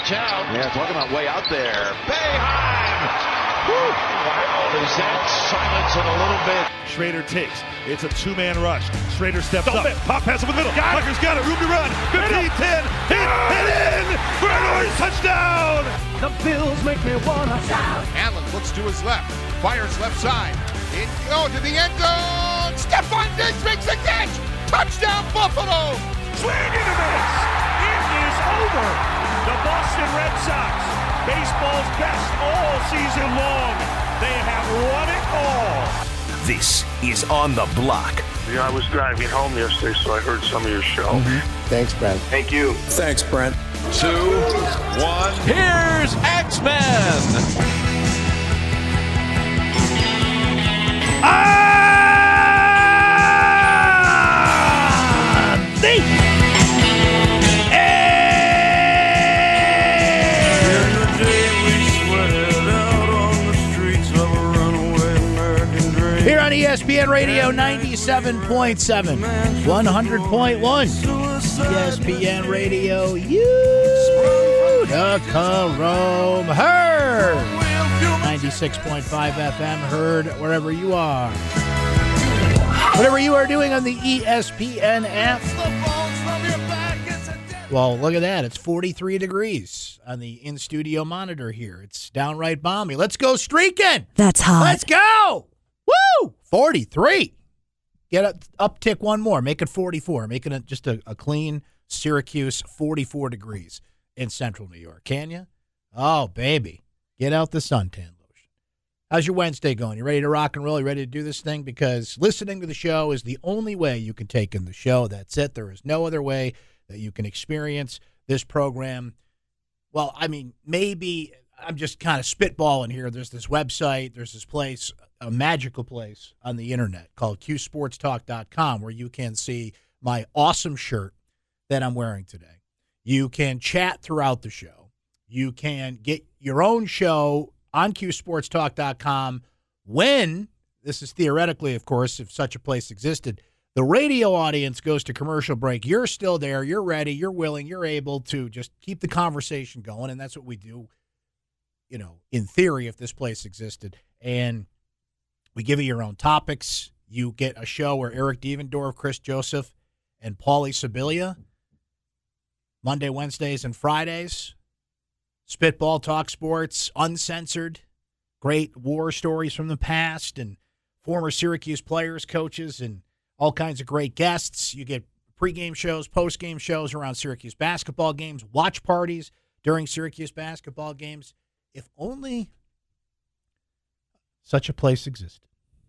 watch out. Yeah, talking about way out there. Boeheim! Wow, is that silence in a little bit? Schrader takes. It's a two-man rush. Schrader steps up. Pop pass over the middle. Tucker's got it. Room to run. 15, 10. Hit and in. For an Orange touchdown. The Bills make me wanna shout. Allen looks to his left. Fires left side. To the end zone. Stephon Diggs makes the catch. Touchdown, Buffalo. Swing and a miss. It is over. The Boston Red Sox, baseball's best all season long. They have won it all. This is On the Block. Yeah, I was driving home yesterday, so I heard some of your show. Thanks, Brent. Thank you. Thanks, Brent. 2, 1. Here's X-Men. Here on ESPN Radio 97.7, 100.1. ESPN Radio, Utica, Rome, heard 96.5 FM, heard wherever you are. Whatever you are doing on the ESPN app. Well, look at that. It's 43 degrees on the in-studio monitor here. It's downright balmy. Let's go streaking. That's hot. Let's go. Woo! 43. Get uptick one more. Make it 44. Making it just a clean Syracuse 44 degrees in central New York. Can you? Oh, baby. Get out the suntan lotion. How's your Wednesday going? You ready to rock and roll? You ready to do this thing? Because listening to the show is the only way you can take in the show. That's it. There is no other way that you can experience this program. Well, I mean, maybe I'm just kind of spitballing here. There's this website, there's this place, a magical place on the internet called QSportsTalk.com where you can see my awesome shirt that I'm wearing today. You can chat throughout the show. You can get your own show on QSportsTalk.com when, this is theoretically, of course, if such a place existed, the radio audience goes to commercial break. You're still there. You're ready. You're willing. You're able to just keep the conversation going, and that's what we do, you know, in theory, if this place existed. And we give you your own topics. You get a show where Eric Devendorf, Chris Joseph, and Paulie Sibilia, Monday, Wednesdays, and Fridays. Spitball, talk sports, uncensored, great war stories from the past, and former Syracuse players, coaches, and all kinds of great guests. You get pregame shows, postgame shows around Syracuse basketball games, watch parties during Syracuse basketball games. If only such a place existed.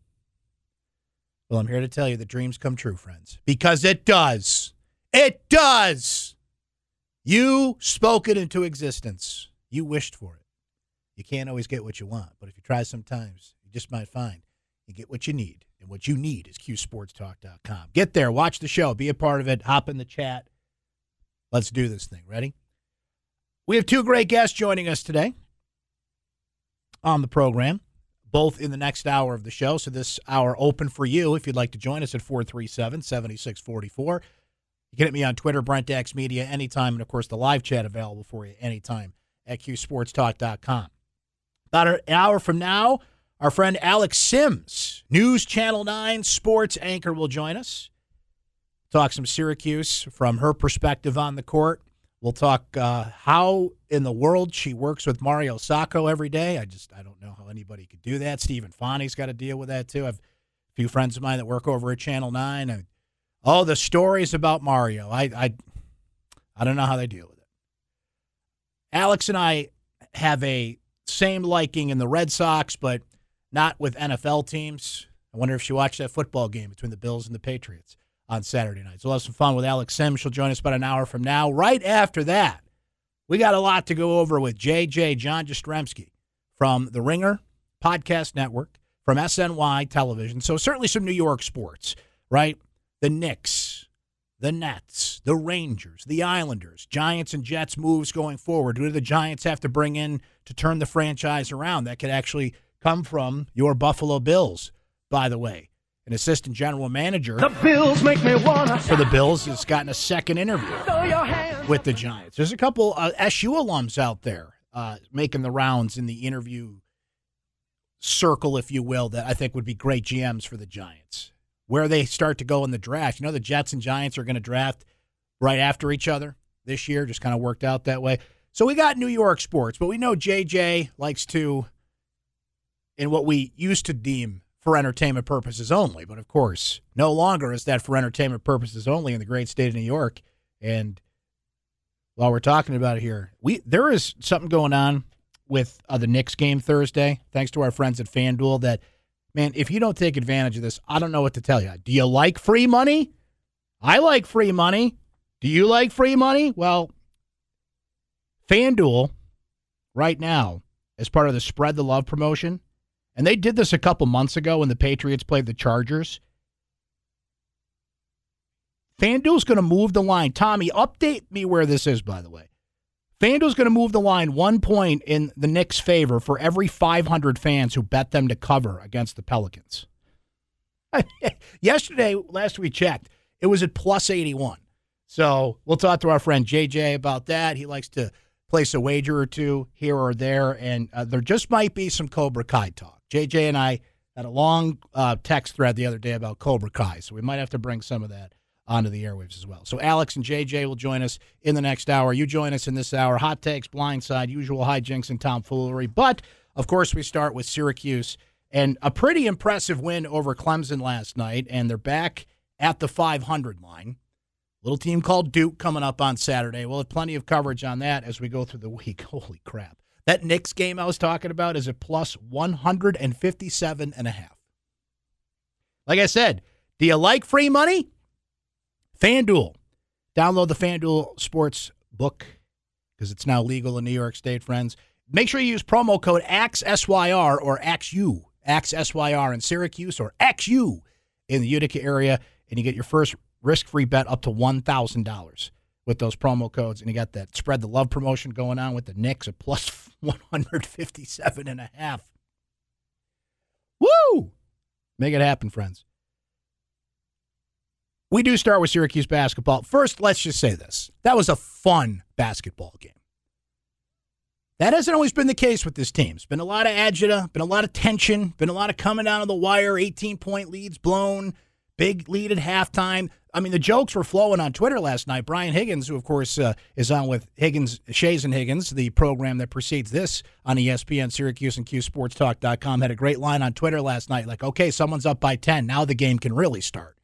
Well, I'm here to tell you that dreams come true, friends, because it does. It does. You spoke it into existence. You wished for it. You can't always get what you want, but if you try sometimes, you just might find you get what you need. And what you need is QSportsTalk.com. Get there, watch the show, be a part of it, hop in the chat. Let's do this thing. Ready? We have two great guests joining us today on the program, both in the next hour of the show. So this hour open for you if you'd like to join us at 437-7644. You can hit me on Twitter, BrentX Media, anytime. And, of course, the live chat available for you anytime at QSportsTalk.com. About an hour from now, our friend Alex Sims, News Channel 9 sports anchor, will join us. Talk some Syracuse from her perspective on the court. We'll talk how in the world she works with Mario Sacco every day. I don't know how anybody could do that. Stephen Fonte's got to deal with that, too. I have a few friends of mine that work over at Channel 9. The stories about Mario. I don't know how they deal with it. Alex and I have a same liking in the Red Sox, but not with NFL teams. I wonder if she watched that football game between the Bills and the Patriots on Saturday night. So we'll have some fun with Alex Sims. She'll join us about an hour from now. Right after that, we got a lot to go over with JJ, John Jastrzemski, from the Ringer Podcast Network, from SNY Television. So certainly some New York sports, right? The Knicks, the Nets, the Rangers, the Islanders, Giants and Jets moves going forward. Who do the Giants have to bring in to turn the franchise around? That could actually come from your Buffalo Bills, by the way. an assistant general manager The Bills make me wanna for the Bills, has gotten a second interview throw your hands. with the Giants. There's a couple SU alums out there making the rounds in the interview circle, if you will, that I think would be great GMs for the Giants. Where they start to go in the draft. You know, the Jets and Giants are going to draft right after each other this year. Just kind of worked out that way. So we got New York sports, but we know JJ likes to, in what we used to deem for entertainment purposes only, but of course, no longer is that for entertainment purposes only in the great state of New York. And while we're talking about it here, there is something going on with the Knicks game Thursday, thanks to our friends at FanDuel, that, man, if you don't take advantage of this, I don't know what to tell you. Do you like free money? I like free money. Do you like free money? Well, FanDuel right now, as part of the Spread the Love promotion, and they did this a couple months ago when the Patriots played the Chargers. FanDuel's going to move the line. Tommy, update me where this is, by the way. FanDuel's going to move the line 1 point in the Knicks' favor for every 500 fans who bet them to cover against the Pelicans. Last we checked, it was at plus 81. So we'll talk to our friend JJ about that. He likes to place a wager or two here or there, and there just might be some Cobra Kai talk. JJ and I had a long text thread the other day about Cobra Kai, so we might have to bring some of that onto the airwaves as well. So Alex and JJ will join us in the next hour. You join us in this hour. Hot takes, blindside, usual hijinks, and tomfoolery. But, of course, we start with Syracuse and a pretty impressive win over Clemson last night, and they're back at the 500 line. Little team called Duke coming up on Saturday. We'll have plenty of coverage on that as we go through the week. Holy crap. That Knicks game I was talking about is at plus 157.5. Like I said, do you like free money? FanDuel. Download the FanDuel Sports book because it's now legal in New York State, friends. Make sure you use promo code AXSYR or AXU, AXSYR in Syracuse or AXU in the Utica area, and you get your first risk-free bet up to $1,000 with those promo codes. And you got that Spread the Love promotion going on with the Knicks at plus 157.5. Woo! Make it happen, friends. We do start with Syracuse basketball. First, let's just say this. That was a fun basketball game. That hasn't always been the case with this team. It's been a lot of agita, been a lot of tension, been a lot of coming down to the wire, 18-point leads blown, big lead at halftime. I mean, the jokes were flowing on Twitter last night. Brian Higgins, who, of course, is on with Shays and Higgins, the program that precedes this on ESPN, Syracuse, and QSportsTalk.com, had a great line on Twitter last night, like, okay, someone's up by 10. Now the game can really start.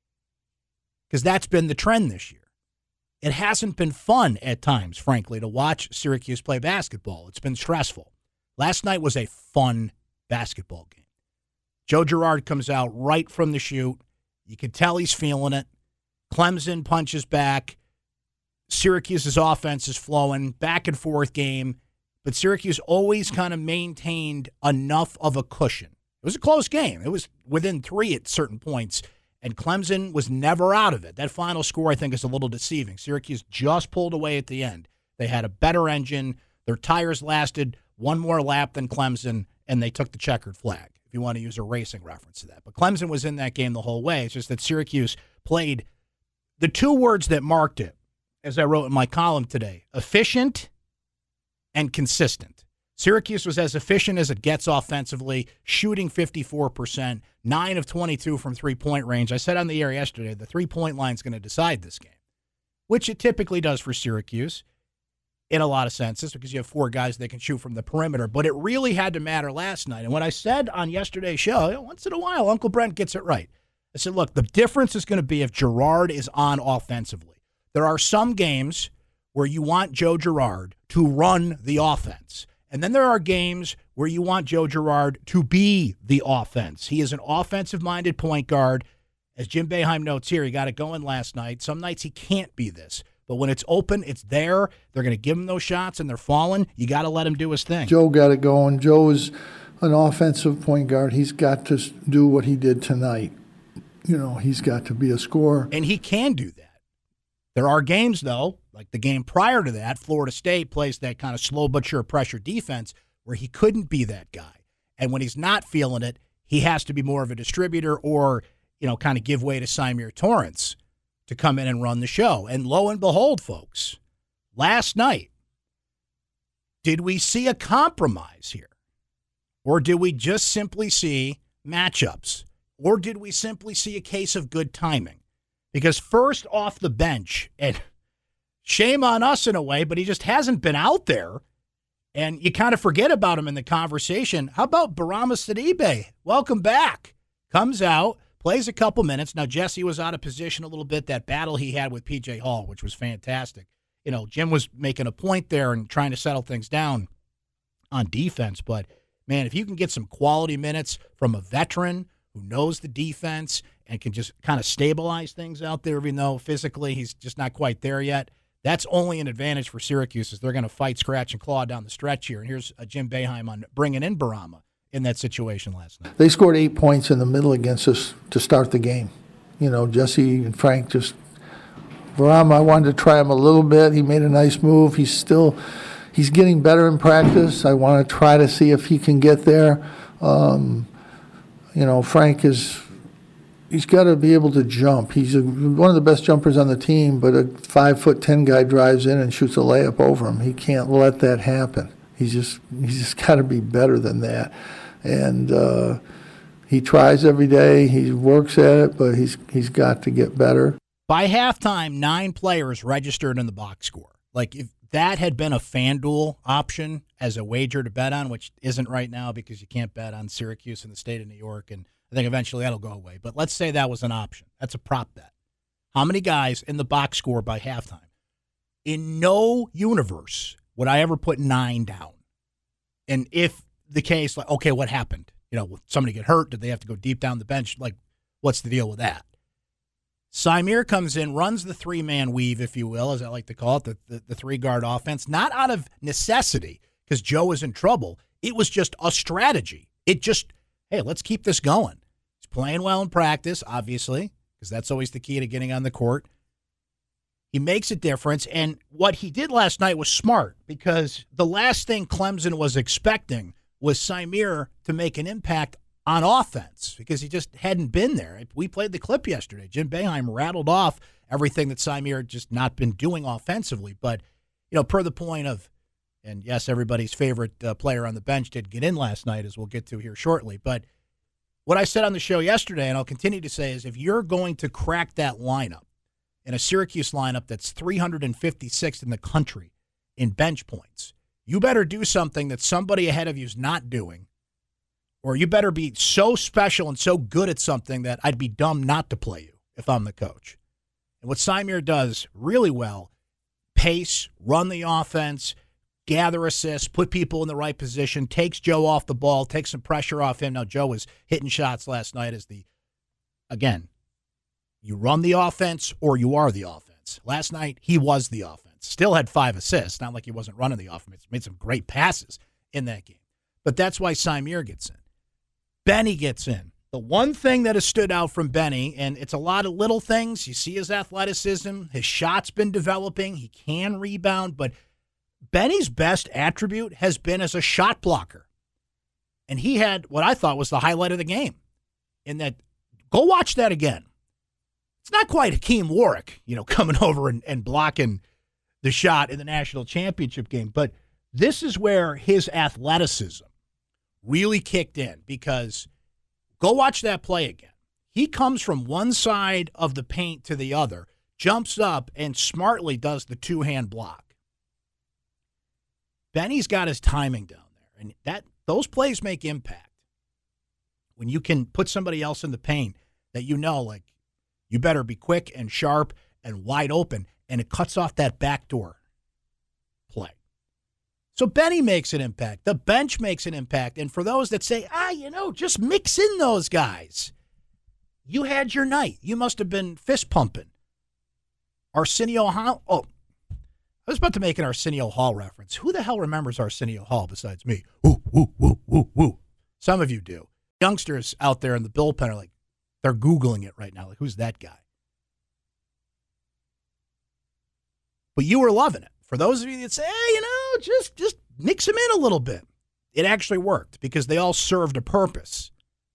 Because that's been the trend this year. It hasn't been fun at times, frankly, to watch Syracuse play basketball. It's been stressful. Last night was a fun basketball game. Joe Girard comes out right from the shoot. You can tell he's feeling it. Clemson punches back. Syracuse's offense is flowing. Back and forth game. But Syracuse always kind of maintained enough of a cushion. It was a close game. It was within 3 at certain points. And Clemson was never out of it. That final score, I think, is a little deceiving. Syracuse just pulled away at the end. They had a better engine. Their tires lasted one more lap than Clemson, and they took the checkered flag, if you want to use a racing reference to that. But Clemson was in that game the whole way. It's just that Syracuse played the 2 words that marked it, as I wrote in my column today, efficient and consistent. Syracuse was as efficient as it gets offensively, shooting 54%, 9 of 22 from three-point range. I said on the air yesterday, the three-point line is going to decide this game, which it typically does for Syracuse in a lot of senses because you have 4 guys that can shoot from the perimeter. But it really had to matter last night. And what I said on yesterday's show, once in a while, Uncle Brent gets it right. I said, look, the difference is going to be if Girard is on offensively. There are some games where you want Joe Girard to run the offense. And then there are games where you want Joe Girard to be the offense. He is an offensive-minded point guard. As Jim Boeheim notes here, he got it going last night. Some nights he can't be this. But when it's open, it's there. They're going to give him those shots, and they're falling. You got to let him do his thing. Joe got it going. Joe is an offensive point guard. He's got to do what he did tonight. You know, he's got to be a scorer. And he can do that. There are games, though, like the game prior to that, Florida State plays that kind of slow but sure pressure defense where he couldn't be that guy. And when he's not feeling it, he has to be more of a distributor or, kind of give way to Symir Torrance to come in and run the show. And lo and behold, folks, last night, did we see a compromise here? Or did we just simply see matchups? Or did we simply see a case of good timing? Because first off the bench, and shame on us in a way, but he just hasn't been out there. And you kind of forget about him in the conversation. How about Bourama Sidibe? Welcome back. Comes out, plays a couple minutes. Now, Jesse was out of position a little bit. That battle he had with P.J. Hall, which was fantastic. Jim was making a point there and trying to settle things down on defense. But, man, if you can get some quality minutes from a veteran who knows the defense and can just kind of stabilize things out there, even though physically he's just not quite there yet, that's only an advantage for Syracuse as they're going to fight, scratch, and claw down the stretch here. And here's Jim Boeheim on bringing in Bourama in that situation last night. They scored 8 points in the middle against us to start the game. Jesse and Frank just – Bourama, I wanted to try him a little bit. He made a nice move. He's getting better in practice. I want to try to see if he can get there. Frank he's got to be able to jump. He's one of the best jumpers on the team, but a 5'10" guy drives in and shoots a layup over him. He can't let that happen. He's just got to be better than that. And he tries every day. He works at it, but he's got to get better. By halftime, 9 players registered in the box score. Like, if that had been a FanDuel option as a wager to bet on, which isn't right now because you can't bet on Syracuse in the state of New York, and I think eventually that'll go away. But let's say that was an option. That's a prop bet. How many guys in the box score by halftime? In no universe would I ever put 9 down. And if the case, like, okay, what happened? Would somebody get hurt? Did they have to go deep down the bench? Like, what's the deal with that? Symir comes in, runs the 3-man weave, if you will, as I like to call it, the 3-guard offense, not out of necessity because Joe was in trouble. It was just a strategy. Hey, let's keep this going. He's playing well in practice, obviously, because that's always the key to getting on the court. He makes a difference, and what he did last night was smart because the last thing Clemson was expecting was Symir to make an impact on offense because he just hadn't been there. We played the clip yesterday. Jim Boeheim rattled off everything that Symir had just not been doing offensively. But, per the point of, and yes, everybody's favorite player on the bench did get in last night, as we'll get to here shortly. But what I said on the show yesterday, and I'll continue to say, is if you're going to crack that lineup, in a Syracuse lineup that's 356th in the country in bench points, you better do something that somebody ahead of you is not doing, or you better be so special and so good at something that I'd be dumb not to play you if I'm the coach. And what Symir does really well, pace, run the offense, gather assists, put people in the right position, takes Joe off the ball, takes some pressure off him. Now, Joe was hitting shots last night again, you run the offense or you are the offense. Last night, he was the offense. Still had 5 assists. Not like he wasn't running the offense. Made some great passes in that game. But that's why Symir gets in. Benny gets in. The one thing that has stood out from Benny, and it's a lot of little things. You see his athleticism. His shot's been developing. He can rebound. But Benny's best attribute has been as a shot blocker. And he had what I thought was the highlight of the game. In that, go watch that again. It's not quite Hakeem Warwick, coming over and blocking the shot in the national championship game. But this is where his athleticism really kicked in, because go watch that play again. He comes from one side of the paint to the other, jumps up, and smartly does the 2-hand block. Benny's got his timing down there, and those plays make impact. When you can put somebody else in the paint that like, you better be quick and sharp and wide open, and it cuts off that backdoor play. So Benny makes an impact. The bench makes an impact. And for those that say, just mix in those guys, you had your night. You must have been fist pumping. Arsenio Hall. Oh, I was about to make an Arsenio Hall reference. Who the hell remembers Arsenio Hall besides me? Woo, woo, woo, woo, woo. Some of you do. Youngsters out there in the bullpen are like, they're Googling it right now. Like, who's that guy? But you were loving it. For those of you that say, hey, just mix them in a little bit. It actually worked because they all served a purpose.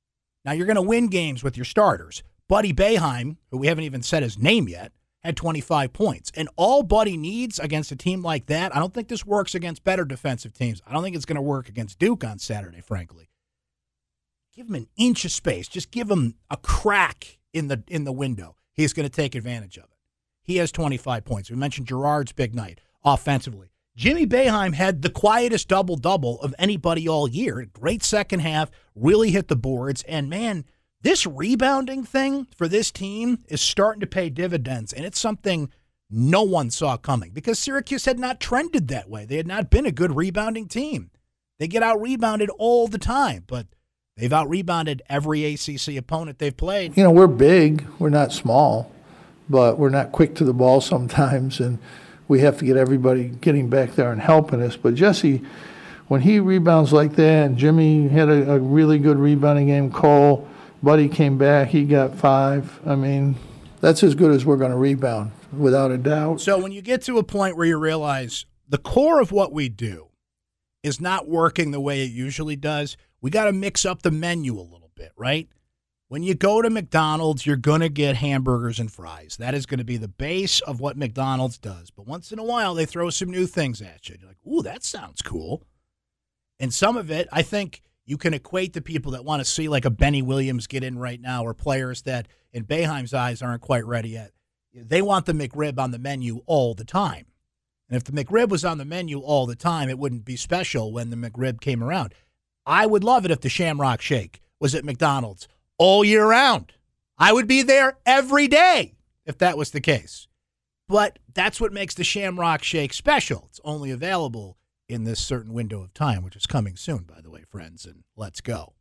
Now, you're going to win games with your starters. Buddy Boeheim, who we haven't even said his name yet, had 25 points. And all Buddy needs against a team like that, I don't think this works against better defensive teams. I don't think it's going to work against Duke on Saturday, frankly. Give him an inch of space. Just give him a crack in the window. He's going to take advantage of it. He has 25 points. We mentioned Girard's big night offensively. Jimmy Boeheim had the quietest double-double of anybody all year. Great second half, really hit the boards. And, man, this rebounding thing for this team is starting to pay dividends, and it's something no one saw coming because Syracuse had not trended that way. They had not been a good rebounding team. They get out-rebounded all the time, but they've out-rebounded every ACC opponent they've played. You know, we're big. We're not small, but we're not quick to the ball sometimes, and we have to get everybody getting back there and helping us. But Jesse, when he rebounds like that, and Jimmy had a really good rebounding game, Cole, Buddy came back, he got 5. I mean, that's as good as we're going to rebound, without a doubt. So when you get to a point where you realize the core of what we do is not working the way it usually does, we got to mix up the menu a little bit, right? When you go to McDonald's, you're going to get hamburgers and fries. That is going to be the base of what McDonald's does. But once in a while, they throw some new things at you. You're like, ooh, that sounds cool. And some of it, I think you can equate to people that want to see like a Benny Williams get in right now or players that, in Boeheim's eyes, aren't quite ready yet. They want the McRib on the menu all the time. And if the McRib was on the menu all the time, it wouldn't be special when the McRib came around. I would love it if the Shamrock Shake was at McDonald's all year round. I would be there every day if that was the case. But that's what makes the Shamrock Shake special. It's only available in this certain window of time, which is coming soon, by the way, friends, and let's go.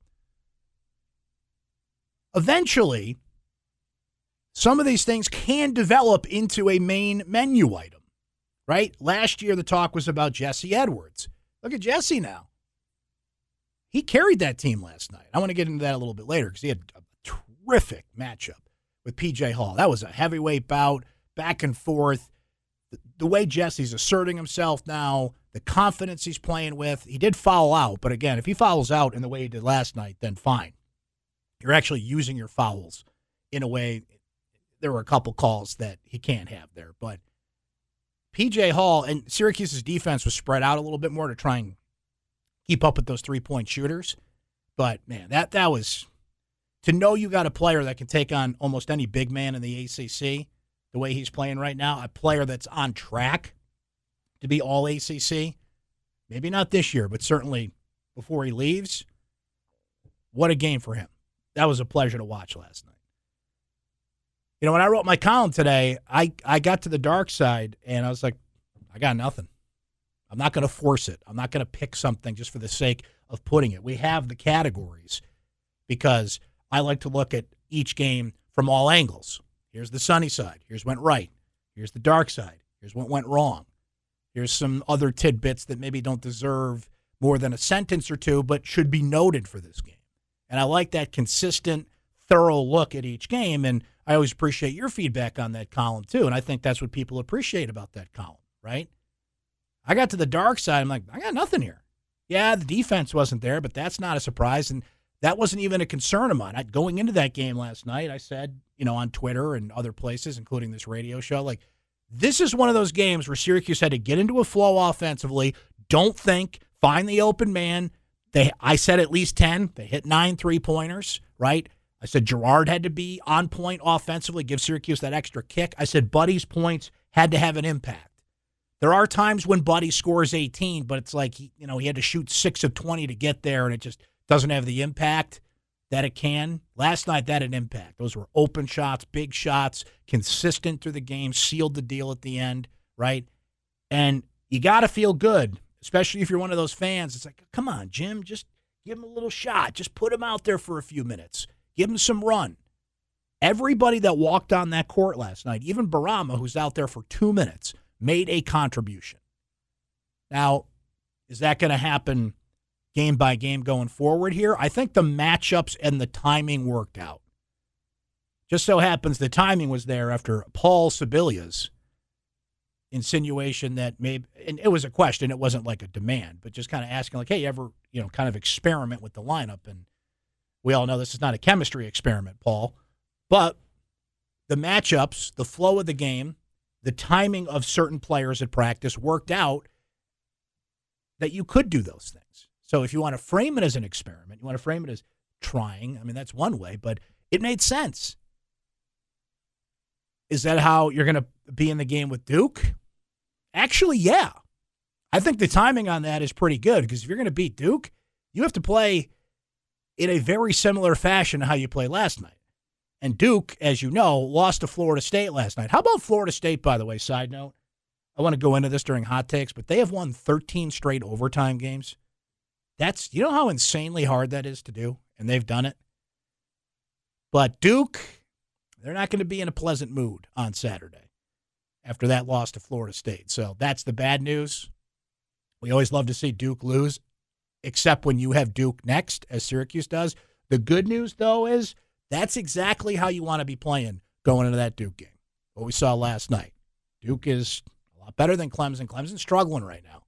Eventually, some of these things can develop into a main menu item, right? Last year, the talk was about Jesse Edwards. Look at Jesse now. He carried that team last night. I want to get into that a little bit later because he had a terrific matchup with P.J. Hall. That was a heavyweight bout, back and forth. The way Jesse's asserting himself now, the confidence he's playing with. He did foul out, but again, if he fouls out in the way he did last night, then fine. You're actually using your fouls in a way. There were a couple calls that he can't have there, but P.J. Hall and Syracuse's defense was spread out a little bit more to try and keep up with those three-point shooters. But, man, that was to know you got a player that can take on almost any big man in the ACC the way he's playing right now, a player that's on track to be all ACC. Maybe not this year, but certainly before he leaves. What a game for him. That was a pleasure to watch last night. You know, when I wrote my column today, I got to the dark side, and I was like, I got nothing. I'm not going to force it. I'm not going to pick something just for the sake of putting it. We have the categories because I like to look at each game from all angles. Here's the sunny side. Here's what went right. Here's the dark side. Here's what went wrong. Here's some other tidbits that maybe don't deserve more than a sentence or two, but should be noted for this game. And I like that consistent, thorough look at each game, and I always appreciate your feedback on that column too, and I think that's what people appreciate about that column, right? I got to the dark side. I'm like, I got nothing here. Yeah, the defense wasn't there, but that's not a surprise, and that wasn't even a concern of mine. Going into that game last night, I said, on Twitter and other places, including this radio show, like, this is one of those games where Syracuse had to get into a flow offensively, don't think, find the open man. I said at least 10. They hit 9 3-pointers, right? I said Girard had to be on point offensively, give Syracuse that extra kick. I said Buddy's points had to have an impact. There are times when Buddy scores 18, but it's like, he had to shoot 6 of 20 to get there, and it just doesn't have the impact that it can. Last night, that had an impact. Those were open shots, big shots, consistent through the game, sealed the deal at the end, right? And you got to feel good, especially if you're one of those fans. It's like, come on, Jim, just give him a little shot. Just put him out there for a few minutes. Give him some run. Everybody that walked on that court last night, even Barama, who's out there for 2 minutes, made a contribution. Now, is that going to happen game by game going forward here? I think the matchups and the timing worked out. Just so happens the timing was there after Paul Sebilia's insinuation that maybe, and it was a question, it wasn't like a demand, but just kind of asking like, hey, you ever, kind of experiment with the lineup? And We all know this is not a chemistry experiment, Paul, but the matchups, the flow of the game, the timing of certain players at practice worked out that you could do those things. So if you want to frame it as an experiment, you want to frame it as trying, I mean, that's one way, but it made sense. Is that how you're going to be in the game with Duke? Actually, yeah. I think the timing on that is pretty good because if you're going to beat Duke, you have to play in a very similar fashion to how you played last night. And Duke, as you know, lost to Florida State last night. How about Florida State, by the way, side note? I want to go into this during hot takes, but they have won 13 straight overtime games. That's, you know how insanely hard that is to do? And they've done it. But Duke, they're not going to be in a pleasant mood on Saturday after that loss to Florida State. So that's the bad news. We always love to see Duke lose, except when you have Duke next, as Syracuse does. The good news, though, is that's exactly how you want to be playing going into that Duke game. What we saw last night. Duke is a lot better than Clemson. Clemson's struggling right now.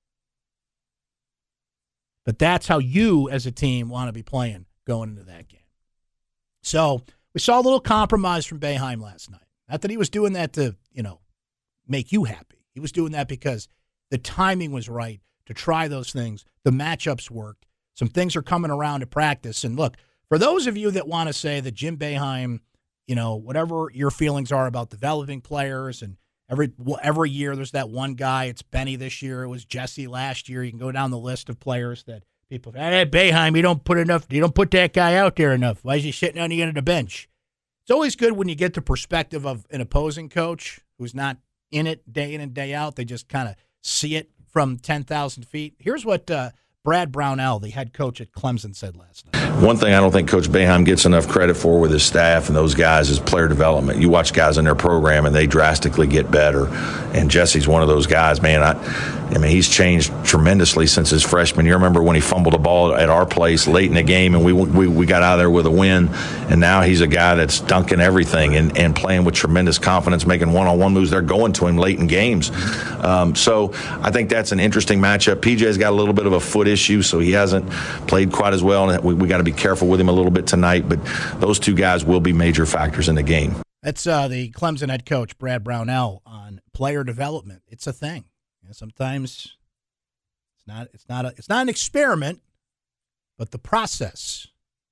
But that's how you, as a team, want to be playing going into that game. So we saw a little compromise from Boeheim last night. Not that he was doing that to, make you happy. He was doing that because the timing was right to try those things. The matchups worked. Some things are coming around to practice. And look, for those of you that want to say that Jim Boeheim, whatever your feelings are about developing players, and every year there's that one guy, it's Benny this year, it was Jesse last year. You can go down the list of players that people, hey, Boeheim, you don't put that guy out there enough. Why is he sitting on the end of the bench? It's always good when you get the perspective of an opposing coach who's not in it day in and day out. They just kind of see it from 10,000 feet. Here's what Brad Brownell, the head coach at Clemson, said last night. One thing I don't think Coach Boeheim gets enough credit for with his staff and those guys is player development. You watch guys in their program, and they drastically get better. And Jesse's one of those guys, man. I mean, he's changed tremendously since his freshman year. Remember when he fumbled a ball at our place late in the game, and we got out of there with a win. And now he's a guy that's dunking everything and playing with tremendous confidence, making one-on-one moves. They're going to him late in games. So I think that's an interesting matchup. PJ's got a little bit of a foot issue, so he hasn't played quite as well. And we got to be careful with him a little bit tonight. But those two guys will be major factors in the game. That's the Clemson head coach, Brad Brownell, on player development. It's a thing. Sometimes it's not an experiment, but the process,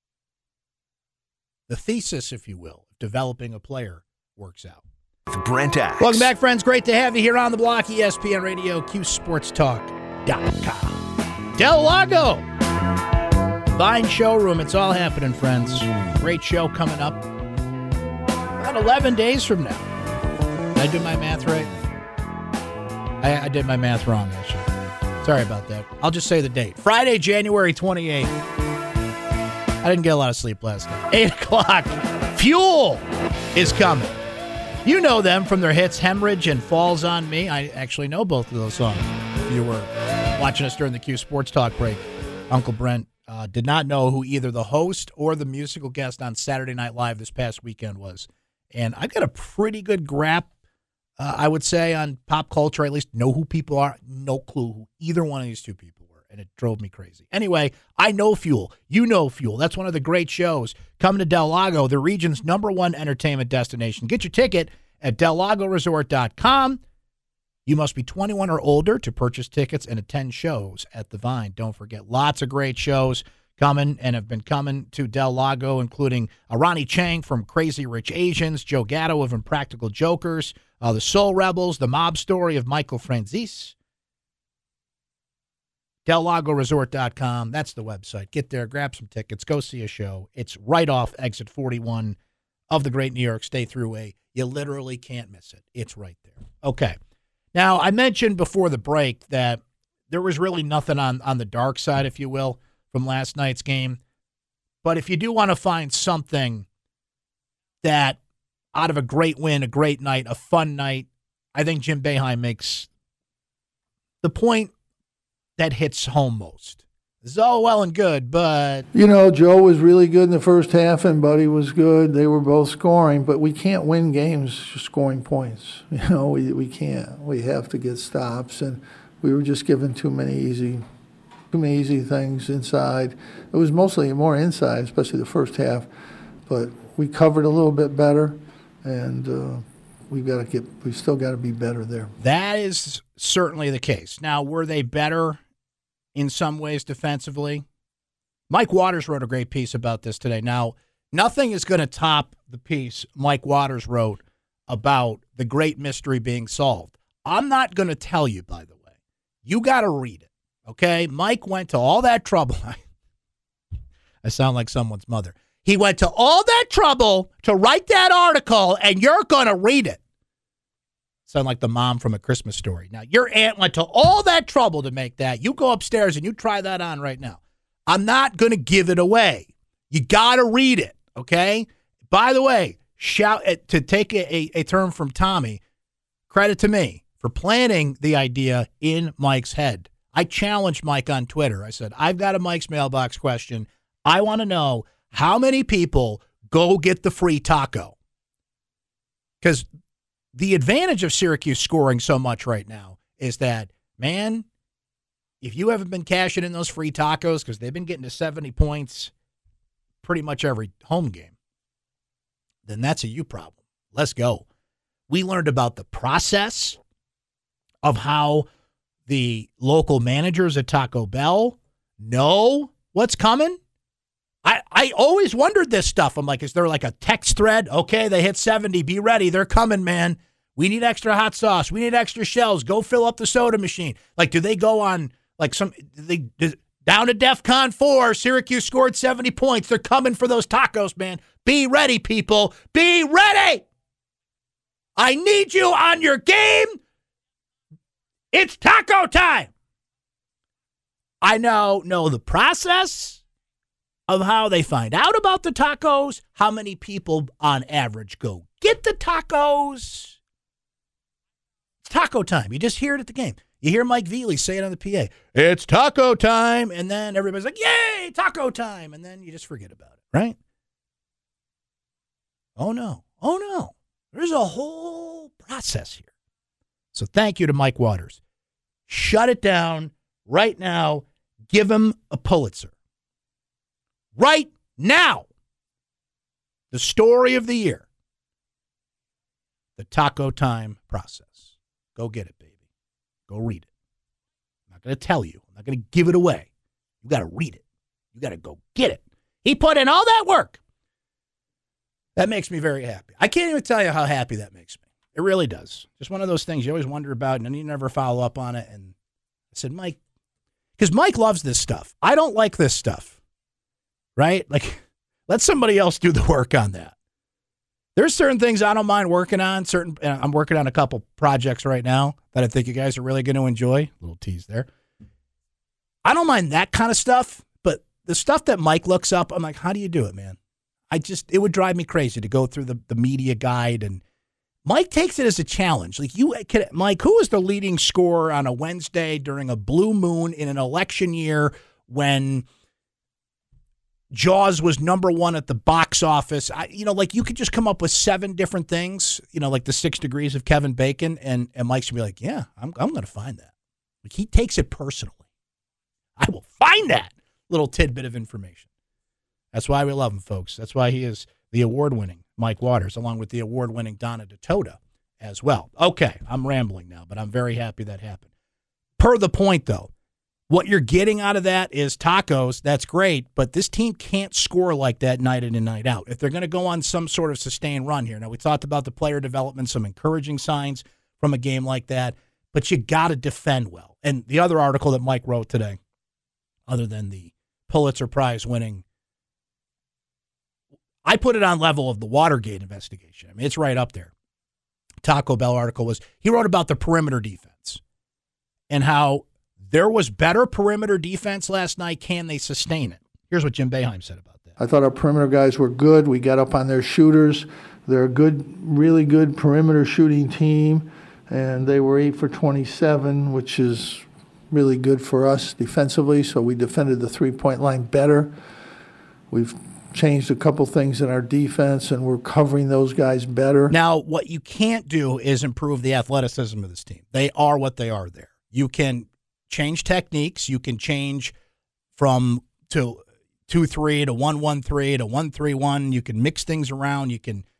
the thesis, if you will, of developing a player works out. Brent Axe. Welcome back, friends. Great to have you here on the block. ESPN Radio, QSportsTalk.com. Del Lago, Vine Showroom. It's all happening, friends. Great show coming up about 11 days from now. Did I do my math right? I did my math wrong, actually. Sorry about that. I'll just say the date. Friday, January 28th. I didn't get a lot of sleep last night. 8 o'clock. Fuel is coming. You know them from their hits Hemorrhage and Falls on Me. I actually know both of those songs. If you were watching us during the Q Sports Talk break, Uncle Brent did not know who either the host or the musical guest on Saturday Night Live this past weekend was. And I got a pretty good grasp, I would say, on pop culture. I at least know who people are. No clue who either one of these two people were, and it drove me crazy. Anyway, I know Fuel. You know Fuel. That's one of the great shows. Coming to Del Lago, the region's #1 entertainment destination. Get your ticket at DelLagoResort.com. You must be 21 or older to purchase tickets and attend shows at the Vine. Don't forget, lots of great shows coming and have been coming to Del Lago, including Ronnie Chang from Crazy Rich Asians, Joe Gatto of Impractical Jokers, the Soul Rebels, the Mob Story of Michael Franzese. DelLagoResort.com. That's the website. Get there, grab some tickets, go see a show. It's right off exit 41 of the Great New York State Thruway. You literally can't miss it. It's right there. Okay. Now, I mentioned before the break that there was really nothing on the dark side, if you will, from last night's game. But if you do want to find something that out of a great win, a great night, a fun night, I think Jim Boeheim makes the point that hits home most. This is all well and good, but... Joe was really good in the first half, and Buddy was good. They were both scoring, but we can't win games just scoring points. We can't. We have to get stops, and we were just giving too many too many easy things inside. It was mostly more inside, especially the first half. But we covered a little bit better, and we still got to be better there. That is certainly the case. Now, were they better in some ways defensively? Mike Waters wrote a great piece about this today. Now, nothing is going to top the piece Mike Waters wrote about the great mystery being solved. I'm not going to tell you, by the way. You got to read it, okay? Mike went to all that trouble. I sound like someone's mother. He went to all that trouble to write that article, and you're going to read it. Sound like the mom from A Christmas Story. Now, your aunt went to all that trouble to make that. You go upstairs and you try that on right now. I'm not going to give it away. You got to read it, okay? By the way, to take a term from Tommy, credit to me for planting the idea in Mike's head. I challenged Mike on Twitter. I said, I've got a Mike's Mailbox question. I want to know how many people go get the free taco. Because the advantage of Syracuse scoring so much right now is that, man, if you haven't been cashing in those free tacos, because they've been getting to 70 points pretty much every home game, then that's a you problem. Let's go. We learned about the process of how the local managers at Taco Bell know what's coming. I always wondered this stuff. I'm like, is there like a text thread? Okay, they hit 70. Be ready. They're coming, man. We need extra hot sauce. We need extra shells. Go fill up the soda machine. Like, do they go on like down to DEFCON 4? Syracuse scored 70 points. They're coming for those tacos, man. Be ready, people. Be ready. I need you on your game. It's taco time. I now know the process of how they find out about the tacos, how many people on average go get the tacos. It's taco time. You just hear it at the game. You hear Mike Veely say it on the PA. It's taco time. And then everybody's like, yay, taco time. And then you just forget about it, right? Oh, no. Oh, no. There's a whole process here. So thank you to Mike Waters. Shut it down right now. Give him a Pulitzer. Right now. The story of the year. The taco time process. Go get it, baby. Go read it. I'm not going to tell you. I'm not going to give it away. You got to read it. You got to go get it. He put in all that work. That makes me very happy. I can't even tell you how happy that makes me. It really does. Just one of those things you always wonder about, and then you never follow up on it. And I said, Mike, because Mike loves this stuff. I don't like this stuff. Right? Like, let somebody else do the work on that. There's certain things I don't mind working on. I'm working on a couple projects right now that I think you guys are really going to enjoy. Little tease there. I don't mind that kind of stuff, but the stuff that Mike looks up, I'm like, how do you do it, man? It would drive me crazy to go through the media guide, and Mike takes it as a challenge. Like, Mike, who is the leading scorer on a Wednesday during a blue moon in an election year when Jaws was number one at the box office? You could just come up with 7 different things, like the 6 degrees of Kevin Bacon, and Mike's going to be like, yeah, I'm going to find that. Like, he takes it personally. I will find that little tidbit of information. That's why we love him, folks. That's why he is the award-winning Mike Waters, along with the award-winning Donna DeToda as well. Okay, I'm rambling now, but I'm very happy that happened. Per the point, though, what you're getting out of that is tacos. That's great, but this team can't score like that night in and night out. If they're going to go on some sort of sustained run here. Now, we talked about the player development, some encouraging signs from a game like that, but you got to defend well. And the other article that Mike wrote today, other than the Pulitzer Prize winning, I put it on level of the Watergate investigation. I mean, it's right up there. Taco Bell article he wrote about the perimeter defense and how there was better perimeter defense last night. Can they sustain it? Here's what Jim Boeheim said about that. I thought our perimeter guys were good. We got up on their shooters. They're a good, really good perimeter shooting team, and they were 8 for 27, which is really good for us defensively. So we defended the three-point line better. We've changed a couple things in our defense, and we're covering those guys better. Now, what you can't do is improve the athleticism of this team. They are what they are there. You can change techniques. You can change from to 2-3 to 1-1-3 to 1-3-1. You can mix things around. You can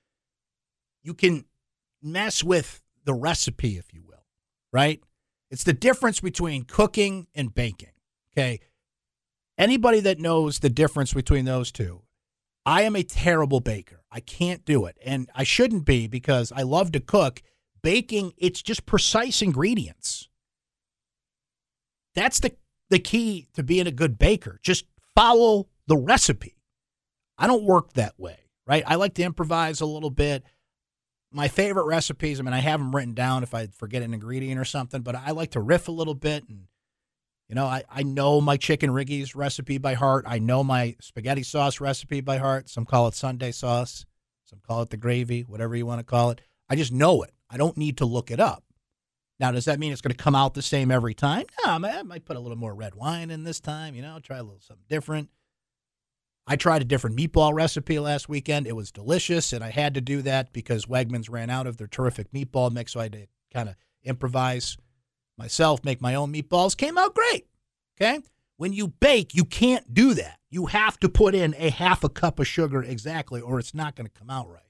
mess with the recipe, if you will, right? It's the difference between cooking and baking, okay? Anybody that knows the difference between those two, I am a terrible baker. I can't do it, and I shouldn't be because I love to cook. Baking, it's just precise ingredients. That's the key to being a good baker. Just follow the recipe. I don't work that way, right? I like to improvise a little bit. My favorite recipes, I have them written down if I forget an ingredient or something, but I like to riff a little bit. And, I know my chicken riggies recipe by heart. I know my spaghetti sauce recipe by heart. Some call it Sunday sauce. Some call it the gravy, whatever you want to call it. I just know it. I don't need to look it up. Now, does that mean it's going to come out the same every time? No, I might put a little more red wine in this time, try a little something different. I tried a different meatball recipe last weekend. It was delicious, and I had to do that because Wegmans ran out of their terrific meatball mix, so I had to kind of improvise myself, make my own meatballs. Came out great, okay? When you bake, you can't do that. You have to put in a half a cup of sugar exactly, or it's not going to come out right.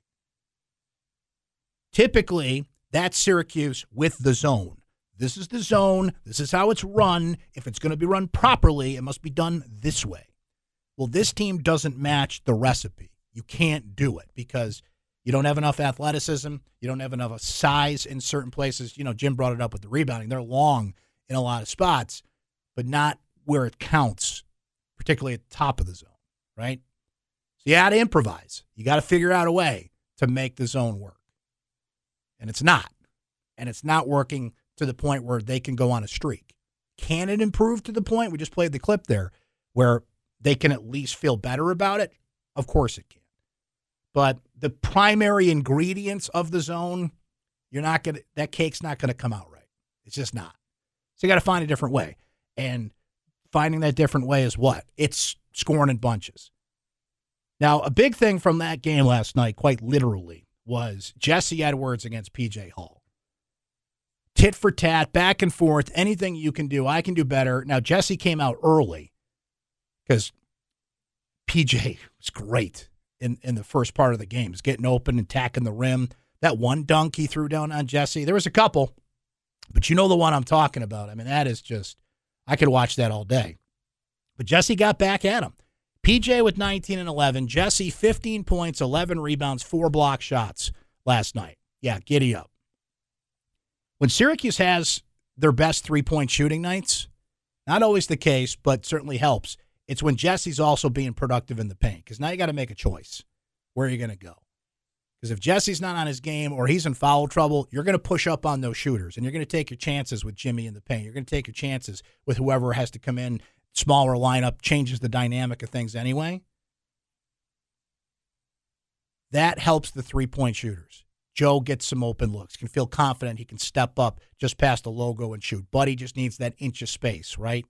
Typically, that's Syracuse with the zone. This is the zone. This is how it's run. If it's going to be run properly, it must be done this way. Well, this team doesn't match the recipe. You can't do it because you don't have enough athleticism. You don't have enough size in certain places. Jim brought it up with the rebounding. They're long in a lot of spots, but not where it counts, particularly at the top of the zone, right? So you got to improvise. You got to figure out a way to make the zone work. And it's not. And it's not working to the point where they can go on a streak. Can it improve to the point? We just played the clip there where they can at least feel better about it. Of course it can. But the primary ingredients of the zone, that cake's not going to come out right. It's just not. So you got to find a different way. And finding that different way is what? It's scoring in bunches. Now, a big thing from that game last night, quite literally, was Jesse Edwards against P.J. Hall. Tit for tat, back and forth, anything you can do, I can do better. Now, Jesse came out early because P.J. was great in the first part of the game. He's getting open and tacking the rim. That one dunk he threw down on Jesse, there was a couple, but you know the one I'm talking about. That is just, I could watch that all day. But Jesse got back at him. PJ with 19 and 11. Jesse, 15 points, 11 rebounds, 4 block shots last night. Yeah, giddy up. When Syracuse has their best three-point shooting nights, not always the case, but certainly helps, it's when Jesse's also being productive in the paint. Because now you got to make a choice. Where are you going to go? Because if Jesse's not on his game or he's in foul trouble, you're going to push up on those shooters, and you're going to take your chances with Jimmy in the paint. You're going to take your chances with whoever has to come in. Smaller lineup changes the dynamic of things anyway. That helps the three-point shooters. Joe gets some open looks, can feel confident he can step up just past the logo and shoot. Buddy just needs that inch of space, right?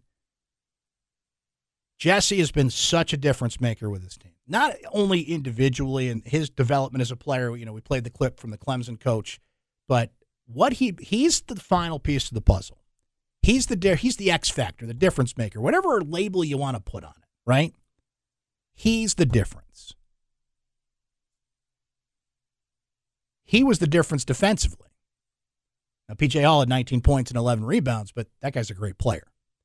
Jesse has been such a difference maker with his team. Not only individually in his development as a player, we played the clip from the Clemson coach, but he's the final piece of the puzzle. He's the X factor, the difference maker, whatever label you want to put on it, right? He's the difference. He was the difference defensively. Now, P.J. Hall had 19 points and 11 rebounds, but that guy's a great player.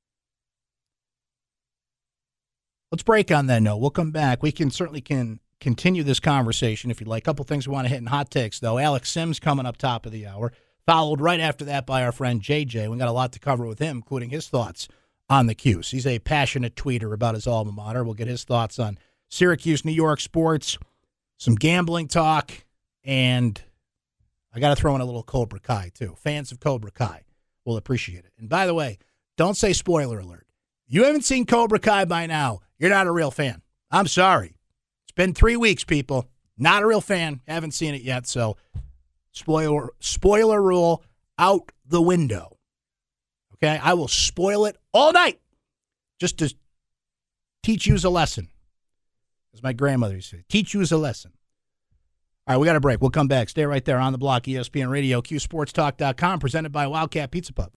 Let's break on that note. We'll come back. We certainly can continue this conversation if you'd like. A couple things we want to hit in hot takes, though. Alex Sims coming up top of the hour. Followed right after that by our friend JJ. We got a lot to cover with him, including his thoughts on the Cuse. He's a passionate tweeter about his alma mater. We'll get his thoughts on Syracuse, New York sports, some gambling talk, and I got to throw in a little Cobra Kai, too. Fans of Cobra Kai will appreciate it. And by the way, don't say spoiler alert. You haven't seen Cobra Kai by now, you're not a real fan. I'm sorry. It's been 3 weeks, people. Not a real fan. Haven't seen it yet, so spoiler rule out the window. Okay? I will spoil it all night just to teach you a lesson. As my grandmother used to say, teach you a lesson. All right, we got a break. We'll come back. Stay right there on the block, ESPN Radio, QSportsTalk.com, presented by Wildcat Pizza Pub.